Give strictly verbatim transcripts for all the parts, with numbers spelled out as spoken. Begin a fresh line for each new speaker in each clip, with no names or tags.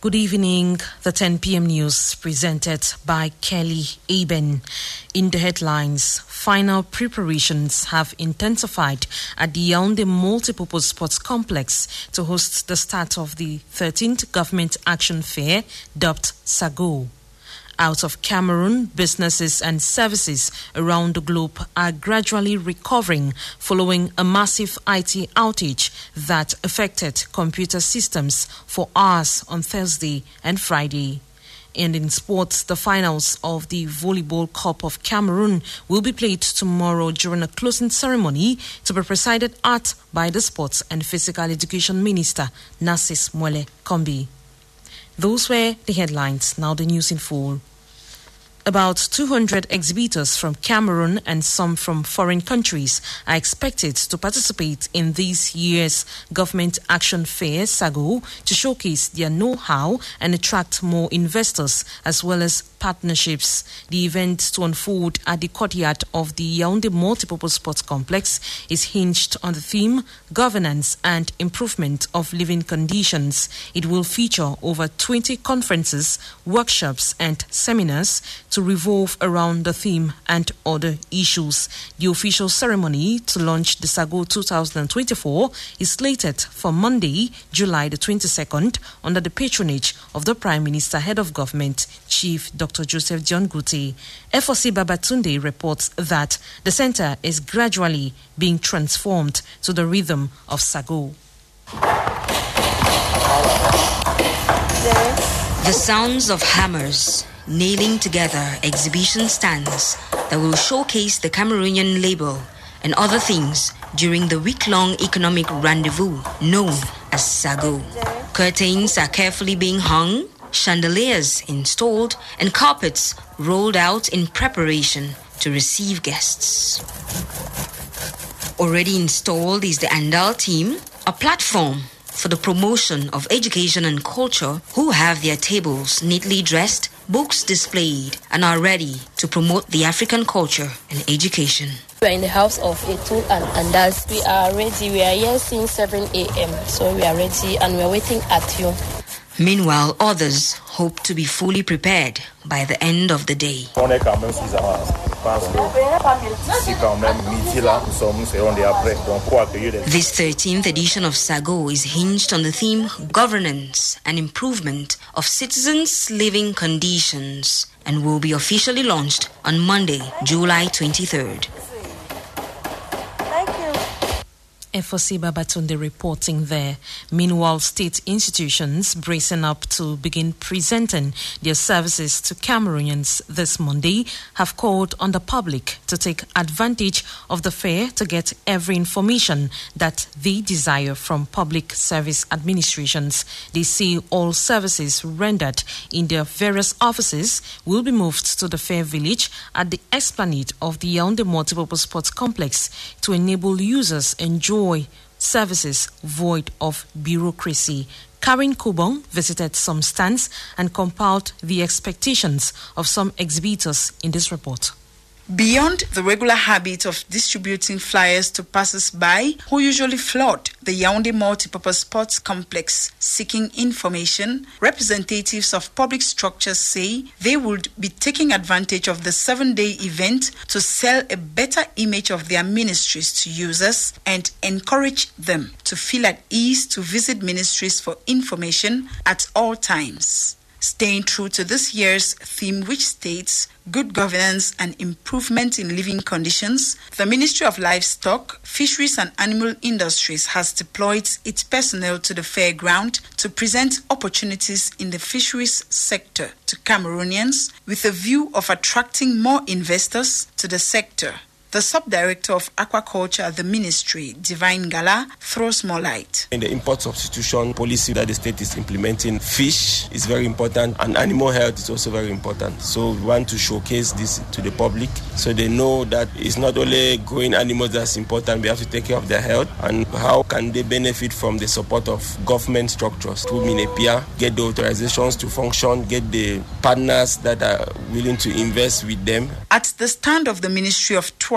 Good evening. The ten p.m. news presented by Kelly Aben. In the headlines, final preparations have intensified at the Yaoundé Multipurpose Sports Complex to host the start of the thirteenth Government Action Fair, dubbed SAGO. Out of Cameroon, businesses and services around the globe are gradually recovering following a massive I T outage that affected computer systems for hours on Thursday and Friday. And in sports, the finals of the Volleyball Cup of Cameroon will be played tomorrow during a closing ceremony to be presided at by the Sports and Physical Education Minister, Narcisse Mwele Kombi. Those were the headlines. Now the news in full. About two hundred exhibitors from Cameroon and some from foreign countries are expected to participate in this year's Government Action Fair, SAGO, to showcase their know-how and attract more investors as well as partnerships. The event, to unfold at the courtyard of the Yaoundé Multipurpose Sports Complex, is hinged on the theme Governance and Improvement of Living Conditions. It will feature over twenty conferences, workshops and seminars to revolve around the theme and other issues. The official ceremony to launch the SAGO twenty twenty-four is slated for Monday, July the twenty-second, under the patronage of the Prime Minister, Head of Government, Chief Doctor Joseph John Guti. Efosi Babatunde reports that the center is gradually being transformed to the rhythm of SAGO.
The sounds of hammers nailing together exhibition stands that will showcase the Cameroonian label and other things during the week-long economic rendezvous known as SAGO. Curtains are carefully being hung, chandeliers installed, and carpets rolled out in preparation to receive guests. Already installed is the Andal team, a platform for the promotion of education and culture, who have their tables neatly dressed, books displayed, and are ready to promote the African culture and education.
We are in the house of Etul and Andals. We are ready. We are here since seven a.m. So we are ready and we are waiting at you.
Meanwhile, others hope to be fully prepared by the end of the day. This thirteenth edition of SAGO is hinged on the theme Governance and Improvement of Citizens' Living Conditions and will be officially launched on Monday, July twenty-third.
Efosi Babatunde reporting there. Meanwhile, state institutions bracing up to begin presenting their services to Cameroonians this Monday have called on the public to take advantage of the fair to get every information that they desire from public service administrations. They say all services rendered in their various offices will be moved to the fair village at the esplanade of the Yaoundé Multipurpose Sports Complex to enable users enjoy services void of bureaucracy. Karen Kubong visited some stands and compiled the expectations of some exhibitors in this report.
Beyond the regular habit of distributing flyers to passers-by who usually flood the Yaoundé Multipurpose Sports Complex seeking information, representatives of public structures say they would be taking advantage of the seven-day event to sell a better image of their ministries to users and encourage them to feel at ease to visit ministries for information at all times. Staying true to this year's theme, which states good governance and improvement in living conditions, the Ministry of Livestock, Fisheries and Animal Industries has deployed its personnel to the fairground to present opportunities in the fisheries sector to Cameroonians with a view of attracting more investors to the sector. The Sub-Director of Aquaculture at the Ministry, Divine Gala, throws more light.
In the import substitution policy that the state is implementing, fish is very important and animal health is also very important. So we want to showcase this to the public so they know that it's not only growing animals that's important, we have to take care of their health and how can they benefit from the support of government structures through Minepia, get the authorizations to function, get the partners that are willing to invest with them.
At the stand of the Ministry of Tourism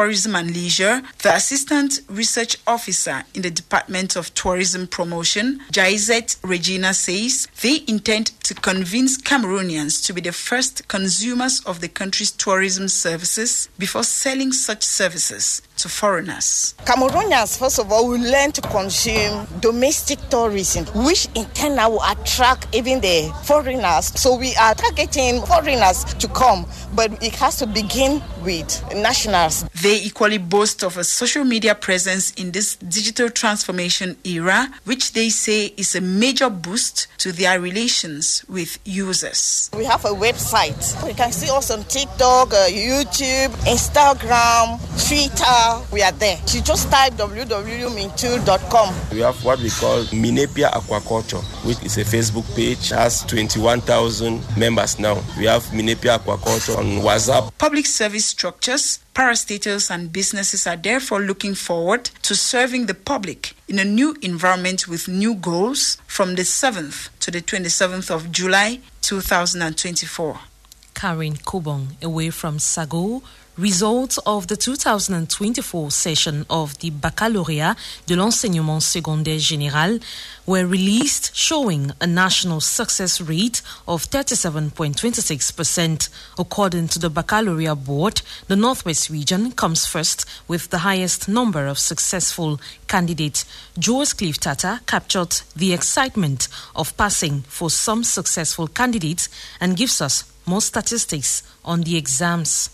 Tourism and Leisure, the Assistant Research Officer in the Department of Tourism Promotion, Jaizet Regina, says they intend to convince Cameroonians to be the first consumers of the country's tourism services before selling such services to foreigners.
Cameroonians, first of all, will learn to consume domestic tourism, which in turn will attract even the foreigners. So we are targeting foreigners to come, but it has to begin with nationals.
They equally boast of a social media presence in this digital transformation era, which they say is a major boost to their relations with users.
We have a website. You can see us on TikTok, uh, YouTube, Instagram, Twitter. We are there. You just type w w w dot mintool dot com.
We have what we call Minepia Aquaculture, which is a Facebook page, has twenty-one thousand members now. We have Minepia Aquaculture on WhatsApp.
Public service structures, parastatals and businesses are therefore looking forward to serving the public in a new environment with new goals from the seventh to the twenty-seventh of July two thousand twenty-four.
Karen Kobong, away from Sago. Results of the two thousand twenty-four session of the Baccalauréat de l'Enseignement Secondaire Général were released, showing a national success rate of thirty-seven point two six percent. According to the Baccalaureate Board, the Northwest region comes first with the highest number of successful candidates. Joe's Cliff Tata captured the excitement of passing for some successful candidates and gives us more statistics on the exams.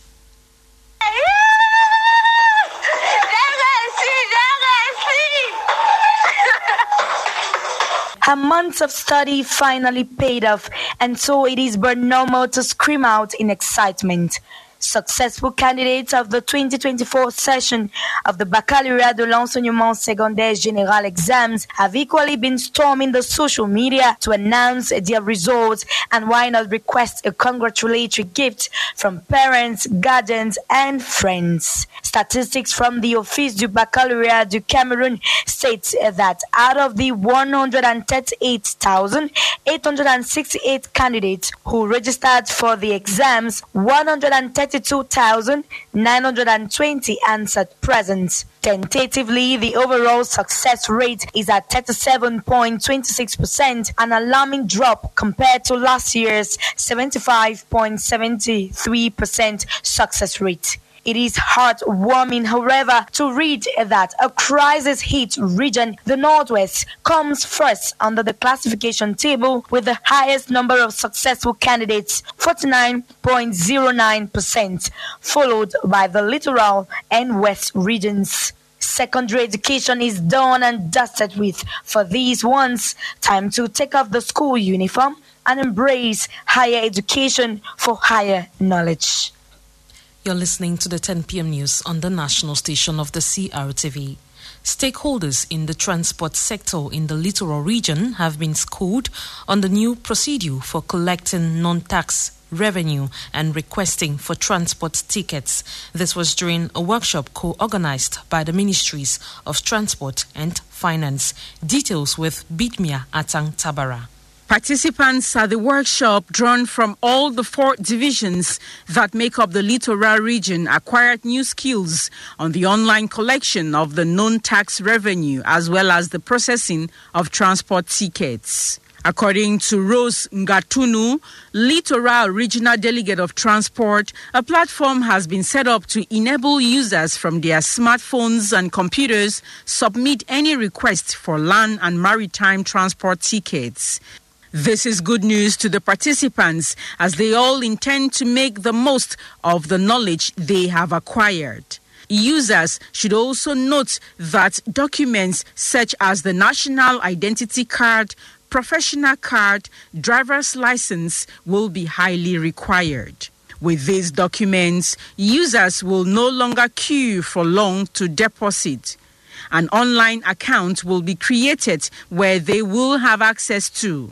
Her months of study finally paid off, and so it is but normal to scream out in excitement. Successful candidates of the twenty twenty-four session of the Baccalauréat de l'Enseignement Secondaire Général exams have equally been storming the social media to announce their results, and why not request a congratulatory gift from parents, guardians, and friends. Statistics from the Office du Baccalauréat du Cameroon states that out of the one hundred thirty-eight thousand eight hundred sixty-eight candidates who registered for the exams, one hundred thirty-two thousand nine hundred twenty answered present. Tentatively, the overall success rate is at thirty-seven point two six percent, an alarming drop compared to last year's seventy-five point seven three percent success rate. It is heartwarming, however, to read that a crisis-hit region, the Northwest, comes first under the classification table with the highest number of successful candidates, forty-nine point zero nine percent, followed by the Littoral and West regions. Secondary education is done and dusted with for these ones. Time to take off the school uniform and embrace higher education for higher knowledge.
You're listening to the ten p.m. news on the national station of the C R T V. Stakeholders in the transport sector in the littoral region have been schooled on the new procedure for collecting non-tax revenue and requesting for transport tickets. This was during a workshop co-organized by the Ministries of Transport and Finance. Details with Bitmia Atang Tabara.
Participants at the workshop, drawn from all the four divisions that make up the littoral region, acquired new skills on the online collection of the non-tax revenue as well as the processing of transport tickets. According to Rose Ngatunu, Littoral Regional Delegate of Transport, a platform has been set up to enable users from their smartphones and computers submit any request for land and maritime transport tickets. This is good news to the participants as they all intend to make the most of the knowledge they have acquired. Users should also note that documents such as the National Identity Card, Professional Card, Driver's License will be highly required. With these documents, users will no longer queue for long to deposit. An online account will be created where they will have access to.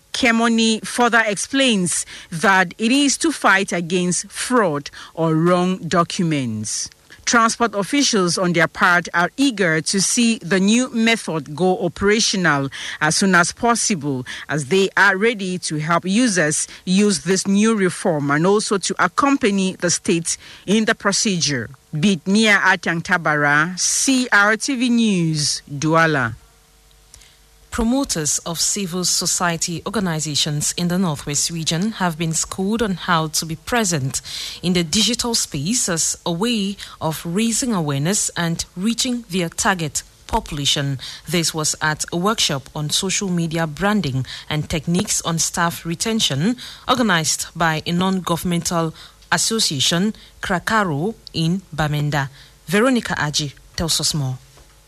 Kemoni further explains that it is to fight against fraud or wrong documents. Transport officials on their part are eager to see the new method go operational as soon as possible, as they are ready to help users use this new reform and also to accompany the state in the procedure. Bitnia Atang Tabara, C R T V News, Douala.
Promoters of civil society organizations in the Northwest region have been schooled on how to be present in the digital space as a way of raising awareness and reaching their target population. This was at a workshop on social media branding and techniques on staff retention organized by a non-governmental association, Krakaro, in Bamenda. Veronica Aji tells us more.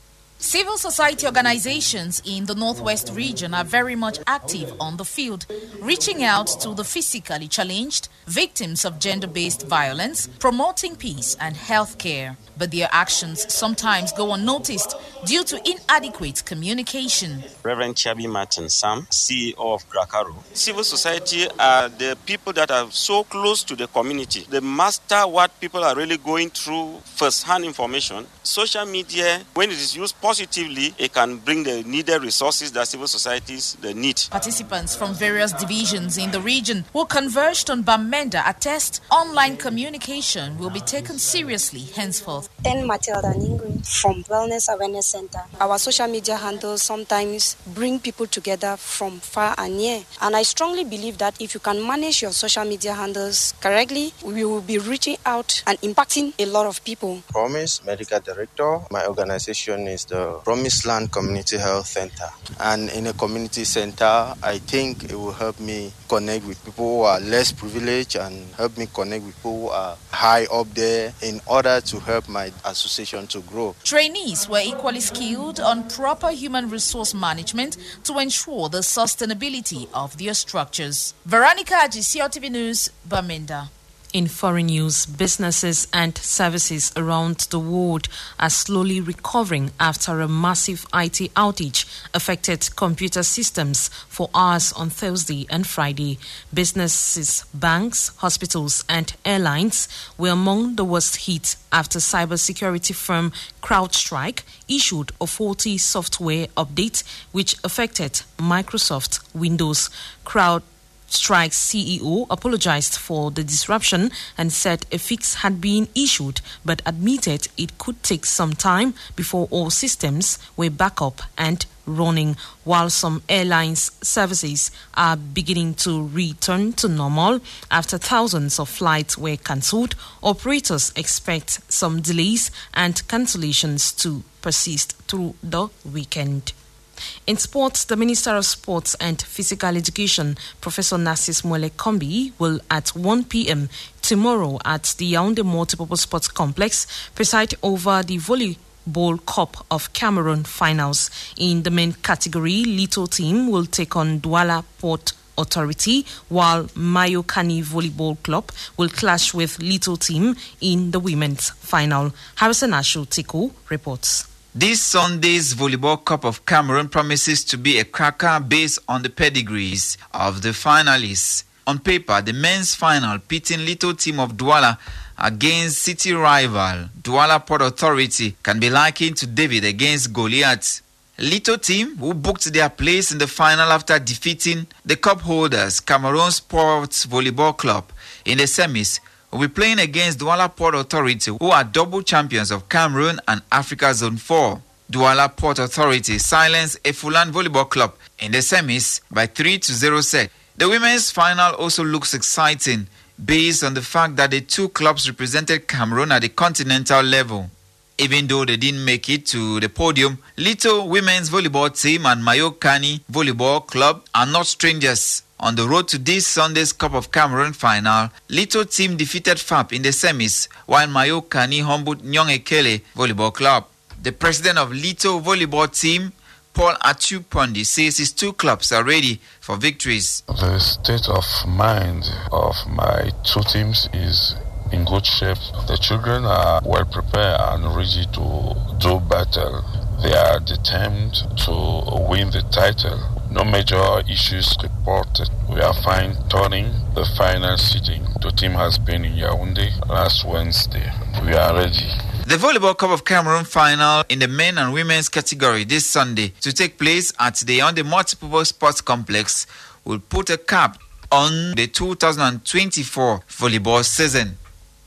Civil society organizations in the Northwest region are very much active on the field, reaching out to the physically challenged, victims of gender-based violence, promoting peace and health care. But their actions sometimes go unnoticed due to inadequate communication.
Reverend Chabi Martin Sam, C E O of Krakaro. Civil society are the people that are so close to the community. They master what people are really going through, first-hand information. Social media, when it is used positively, it can bring the needed resources that civil societies they need.
Participants from various divisions in the region who converged on Bamenda attest online communication will be taken seriously henceforth.
Ten Matilda Ningri from Wellness Awareness Center. Our social media handles sometimes bring people together from far and near. And I strongly believe that if you can manage your social media handles correctly, we will be reaching out and impacting a lot of people.
Promise Medical Director. My organization is the Promised Land Community Health Center. And in a community center, I think it will help me connect with people who are less privileged and help me connect with people who are high up there in order to help my association to grow.
Trainees were equally skilled on proper human resource management to ensure the sustainability of their structures. Veronica Aji, C R T V News, Bamenda.
In foreign news, businesses and services around the world are slowly recovering after a massive I T outage affected computer systems for hours on Thursday and Friday. Businesses, banks, hospitals and airlines were among the worst hit after cybersecurity firm CrowdStrike issued a faulty software update which affected Microsoft Windows. Crowd Strike's C E O apologized for the disruption and said a fix had been issued, but admitted it could take some time before all systems were back up and running. While some airlines services are beginning to return to normal after thousands of flights were cancelled, operators expect some delays and cancellations to persist through the weekend. In sports, the Minister of Sports and Physical Education, Professor Narcis Mwele Kombi, will at one p.m. tomorrow at the Yaoundé Multipurpose Sports Complex preside over the Volleyball Cup of Cameroon finals. In the men category, Lito team will take on Douala Port Authority, while Mayo Kani Volleyball Club will clash with Lito team in the women's final. Harrison Ashu Tiku reports.
This Sunday's Volleyball Cup of Cameroon promises to be a cracker based on the pedigrees of the finalists. On paper, the men's final pitting Lito team of Douala against city rival Douala Port Authority can be likened to David against Goliath. Lito team, who booked their place in the final after defeating the cup holders Cameroon Sports Volleyball Club in the semis, will be playing against Douala Port Authority, who are double champions of Cameroon and Africa Zone four. Douala Port Authority silenced Efulan Volleyball Club in the semis by three to zero set. The women's final also looks exciting based on the fact that the two clubs represented Cameroon at the continental level. Even though they didn't make it to the podium, Lito Women's Volleyball Team and Mayo Kani Volleyball Club are not strangers. On the road to this Sunday's Cup of Cameroon final, Lito team defeated F A P in the semis, while Mayo Kani humbled Nyong Ekele Volleyball Club. The president of Lito Volleyball Team, Paul Atupondi, says his two clubs are ready for victories.
The state of mind of my two teams is in good shape. The children are well prepared and ready to do battle. They are determined to win the title. No major issues reported. We are fine turning the final sitting. The team has been in Yaoundé last Wednesday. We are ready.
The Volleyball Cup of Cameroon final in the men and women's category this Sunday to take place at the Yaoundé Multipurpose Sports Complex will put a cap on the two thousand twenty-four volleyball season.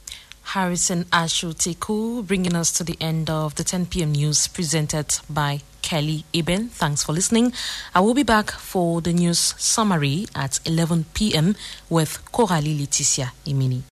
Harrison Ashu-Teku, bringing us to the end of the ten p.m. news presented by Kelly Eben. Thanks for listening. I will be back for the news summary at eleven p.m. with Coralie Leticia Imini.